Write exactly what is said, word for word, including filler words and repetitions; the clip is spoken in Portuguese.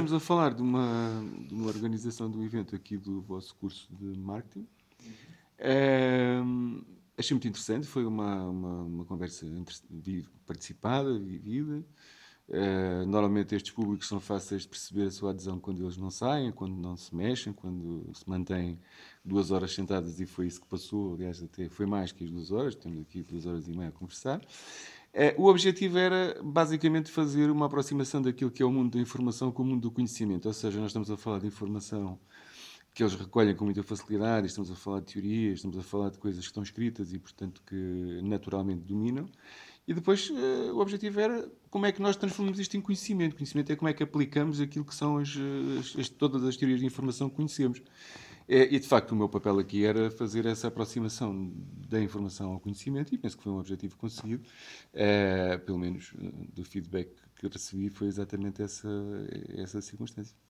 estamos a falar de uma, de uma organização do evento aqui do vosso curso de marketing. É, achei muito interessante, foi uma, uma, uma conversa participada, vivida. Uh, normalmente estes públicos são fáceis de perceber a sua adesão quando eles não saem, quando não se mexem, quando se mantêm duas horas sentadas, e foi isso que passou. Aliás, até foi mais que as duas horas, temos aqui duas horas e meia a conversar. Uh, o objetivo era basicamente fazer uma aproximação daquilo que é o mundo da informação com o mundo do conhecimento, ou seja, nós estamos a falar de informação que eles recolhem com muita facilidade, estamos a falar de teorias, estamos a falar de coisas que estão escritas e, portanto, que naturalmente dominam. E depois uh, o objetivo era como é que nós transformamos isto em conhecimento. Conhecimento é como é que aplicamos aquilo que são as, as, todas as teorias de informação que conhecemos. É, e, de facto, o meu papel aqui era fazer essa aproximação da informação ao conhecimento, e penso que foi um objetivo conseguido. Uh, pelo menos uh, do feedback que recebi foi exatamente essa, essa circunstância.